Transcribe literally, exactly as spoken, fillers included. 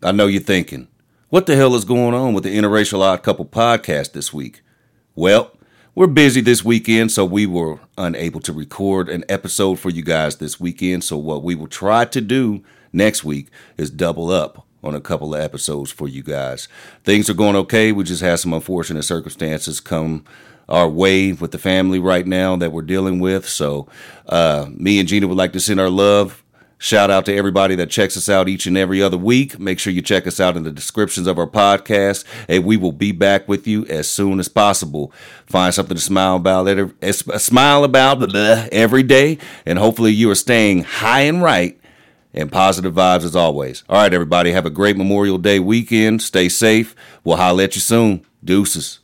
I know you're thinking, what the hell is going on with the Interracial Odd Couple podcast this week? Well, we're busy this weekend, so we were unable to record an episode for you guys this weekend. So what we will try to do next week is double up on a couple of episodes for you guys. Things are going okay. We just had some unfortunate circumstances come our way with the family right now that we're dealing with. So uh, me and Gina would like to send our love. Shout out to everybody that checks us out each and every other week. Make sure you check us out in the descriptions of our podcast, and we will be back with you as soon as possible. Find something to smile about, smile about every day, and hopefully you are staying high and right and positive vibes as always. All right, everybody, have a great Memorial Day weekend. Stay safe. We'll holler at you soon. Deuces.